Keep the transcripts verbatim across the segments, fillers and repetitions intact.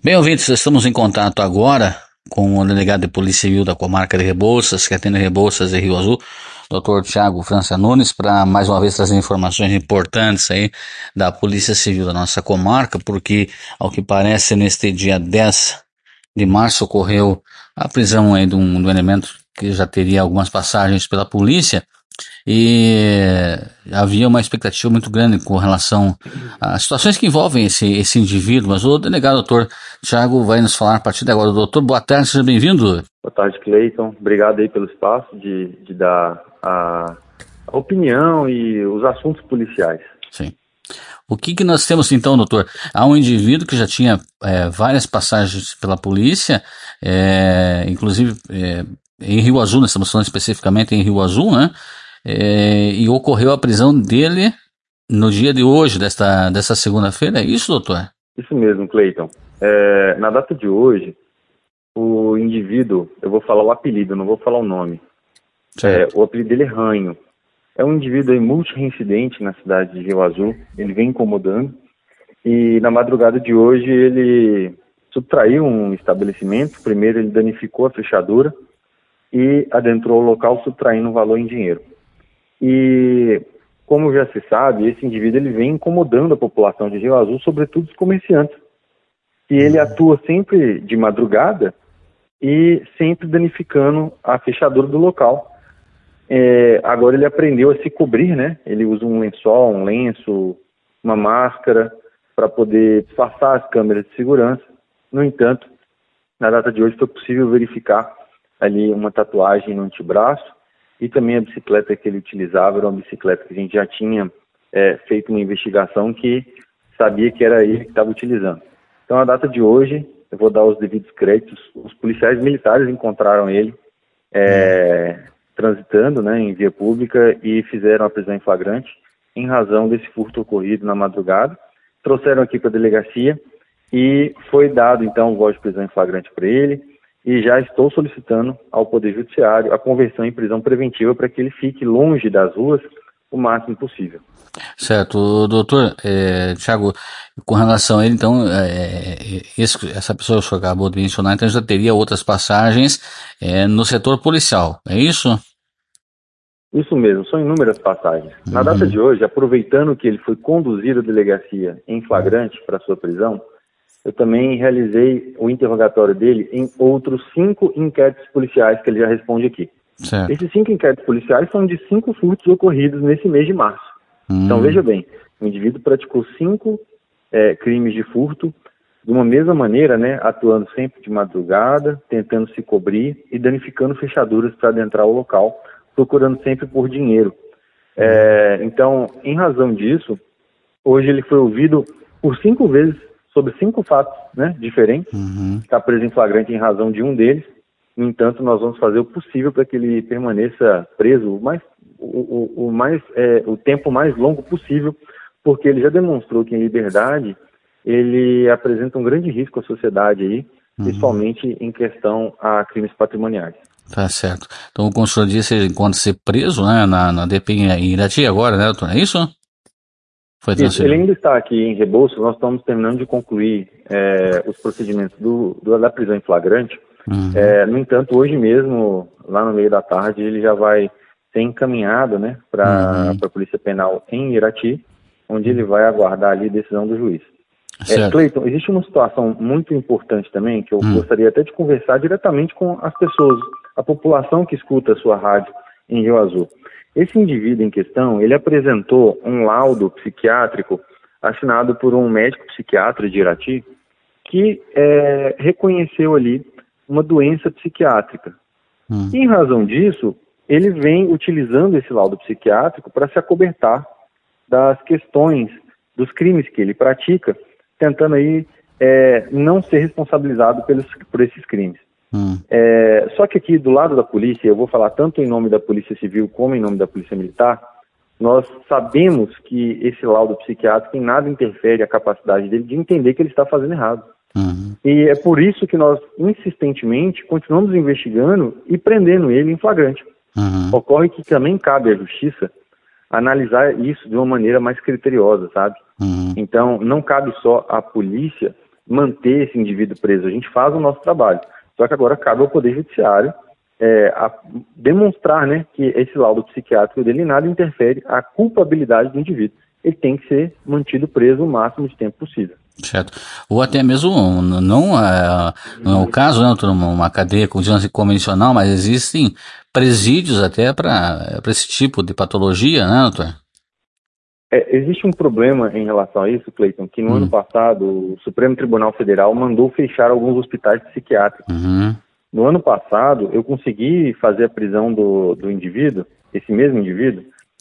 Bem, ouvintes, estamos em contato agora com o delegado de Polícia Civil da comarca de Rebouças, que atende Rebouças e Rio Azul, doutor Tiago França Nunes, para mais uma vez trazer informações importantes aí da Polícia Civil da nossa comarca, porque, ao que parece, neste dia dez de março ocorreu a prisão aí de um, de um elemento que já teria algumas passagens pela polícia, e havia uma expectativa muito grande com relação às situações que envolvem esse, esse indivíduo, mas o delegado doutor Tiago vai nos falar a partir de agora. Doutor, boa tarde, seja bem-vindo. Boa tarde, Cleiton. Obrigado aí pelo espaço de, de dar a, a opinião e os assuntos policiais. Sim. O que que nós temos então, doutor? Há um indivíduo que já tinha é, várias passagens pela polícia, é, inclusive é, em Rio Azul, nós estamos falando especificamente em Rio Azul, né? É, e ocorreu a prisão dele no dia de hoje, desta, desta segunda-feira, é isso, doutor? Isso mesmo, Cleiton. É, na data de hoje, o indivíduo, eu vou falar o apelido, não vou falar o nome. É, o apelido dele é Ranho. É um indivíduo aí multirreincidente na cidade de Rio Azul, ele vem incomodando, e na madrugada de hoje ele subtraiu um estabelecimento. Primeiro ele danificou a fechadura e adentrou o local subtraindo um valor em dinheiro. E, como já se sabe, esse indivíduo ele vem incomodando a população de Rio Azul, sobretudo os comerciantes. E ele atua sempre de madrugada e sempre danificando a fechadura do local. É, agora ele aprendeu a se cobrir, né? Ele usa um lençol, um lenço, uma máscara para poder disfarçar as câmeras de segurança. No entanto, na data de hoje foi possível verificar ali uma tatuagem no antebraço, e também a bicicleta que ele utilizava era uma bicicleta que a gente já tinha é, feito uma investigação que sabia que era ele que estava utilizando. Então, na data de hoje, eu vou dar os devidos créditos, os policiais militares encontraram ele é, transitando, né, em via pública e fizeram a prisão em flagrante em razão desse furto ocorrido na madrugada. Trouxeram aqui para a delegacia e foi dado, então, o voz de prisão em flagrante para ele. E já estou solicitando ao Poder Judiciário a conversão em prisão preventiva para que ele fique longe das ruas o máximo possível. Certo, doutor, é, Tiago, com relação a ele, então, é, esse, essa pessoa que o senhor acabou de mencionar, então já teria outras passagens é, no setor policial, é isso? Isso mesmo, são inúmeras passagens. Uhum. Na data de hoje, aproveitando que ele foi conduzido à delegacia em flagrante para sua prisão, eu também realizei o interrogatório dele em outros cinco inquéritos policiais que ele já responde aqui. Certo. Esses cinco inquéritos policiais são de cinco furtos ocorridos nesse mês de março. Hum. Então, veja bem, o indivíduo praticou cinco é, crimes de furto de uma mesma maneira, né, atuando sempre de madrugada, tentando se cobrir e danificando fechaduras para adentrar o local, procurando sempre por dinheiro. É, então, em razão disso, hoje ele foi ouvido por cinco vezes sobre cinco fatos, né, diferentes. Uhum. Está preso em flagrante em razão de um deles. No entanto, nós vamos fazer o possível para que ele permaneça preso o, mais, o, o, o, mais, é, o tempo mais longo possível, porque ele já demonstrou que em liberdade ele apresenta um grande risco à sociedade aí, uhum. principalmente em questão a crimes patrimoniais. Tá certo. Então, como o senhor disse, ele encontra-se preso, né, na, na D P em Irati agora, né, doutor? É isso? Isso, ele ainda está aqui em Rebouças. Nós estamos terminando de concluir é, os procedimentos do, do, da prisão em flagrante. Uhum. É, no entanto, hoje mesmo, lá no meio da tarde, ele já vai ser encaminhado, né, para uhum. a Polícia Penal em Irati, onde ele vai aguardar ali a decisão do juiz. É, Cleiton, existe uma situação muito importante também, que eu uhum. gostaria até de conversar diretamente com as pessoas, a população que escuta a sua rádio em Rio Azul. Esse indivíduo em questão, ele apresentou um laudo psiquiátrico assinado por um médico psiquiatra de Irati que é, reconheceu ali uma doença psiquiátrica. Hum. E, em razão disso, ele vem utilizando esse laudo psiquiátrico para se acobertar das questões dos crimes que ele pratica, tentando aí é, não ser responsabilizado pelos, por esses crimes. Hum. É, só que aqui do lado da polícia, eu vou falar tanto em nome da Polícia Civil como em nome da Polícia Militar, nós sabemos que esse laudo psiquiátrico em nada interfere a capacidade dele de entender que ele está fazendo errado. Uhum. E é por isso que nós insistentemente continuamos investigando e prendendo ele em flagrante. Uhum. Ocorre que também cabe à Justiça analisar isso de uma maneira mais criteriosa, sabe? Uhum. Então, não cabe só à polícia manter esse indivíduo preso, a gente faz o nosso trabalho. Só que agora cabe ao Poder Judiciário é, a demonstrar, né, que esse laudo psiquiátrico dele em nada interfere a culpabilidade do indivíduo. Ele tem que ser mantido preso o máximo de tempo possível. Certo. Ou até mesmo, não é, não é o caso, né, doutor, uma cadeia convencional, mas existem presídios até para esse tipo de patologia, né, doutor? É, existe um problema em relação a isso, Cleiton, que no hum. ano passado o Supremo Tribunal Federal mandou fechar alguns hospitais psiquiátricos. Uhum. No ano passado, eu consegui fazer a prisão do, do indivíduo, esse mesmo indivíduo,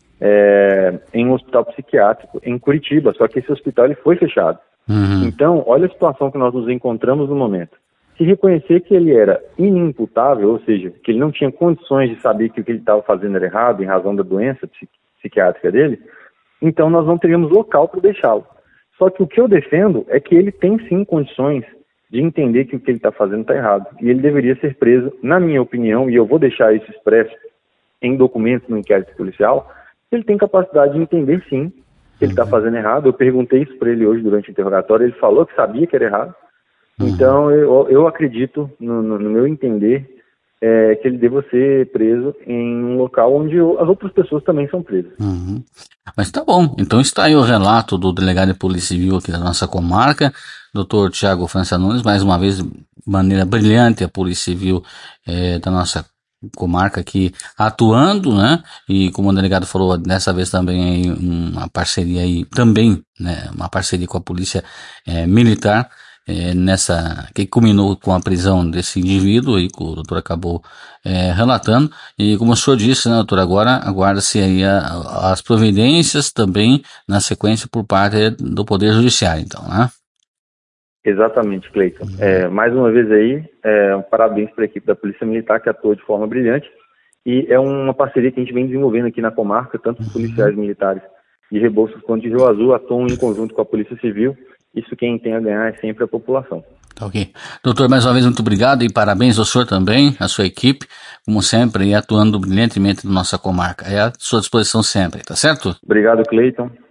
é, em um hospital psiquiátrico em Curitiba, só que esse hospital ele foi fechado. Uhum. Então, olha a situação que nós nos encontramos no momento. Se reconhecer que ele era inimputável, ou seja, que ele não tinha condições de saber que o que ele estava fazendo era errado em razão da doença psiqui- psiquiátrica dele, então nós não teríamos local para deixá-lo. Só que o que eu defendo é que ele tem sim condições de entender que o que ele está fazendo está errado. E ele deveria ser preso, na minha opinião, e eu vou deixar isso expresso em documentos no inquérito policial, ele tem capacidade de entender sim que ele está fazendo errado. Eu perguntei isso para ele hoje durante o interrogatório, ele falou que sabia que era errado. Então eu, eu acredito, no, no, no meu entender, é, que ele deva ser preso em um local onde eu, as outras pessoas também são presas. Uhum. Mas tá bom, então está aí o relato do delegado de Polícia Civil aqui da nossa comarca, doutor Thiago França Nunes, mais uma vez, de maneira brilhante, a Polícia Civil é, da nossa comarca aqui atuando, né, e como o delegado falou, dessa vez também aí uma parceria aí, também, né, uma parceria com a Polícia é, Militar, É, nessa, que culminou com a prisão desse indivíduo e que o doutor acabou é, relatando, e como o senhor disse, né, doutor, agora aguarda-se aí a, as providências também na sequência por parte do Poder Judiciário, então, né? Exatamente, Cleiton. Uhum. É, mais uma vez aí, é, um parabéns para a equipe da Polícia Militar que atua de forma brilhante, e é uma parceria que a gente vem desenvolvendo aqui na comarca, tanto os policiais militares de Rebouças quanto de Rio Azul atuam em conjunto com a Polícia Civil. Isso quem tem a ganhar é sempre a população. Tá ok. Doutor, mais uma vez, muito obrigado e parabéns ao senhor também, à sua equipe, como sempre, e atuando brilhantemente na nossa comarca. É à sua disposição sempre, tá certo? Obrigado, Cleiton.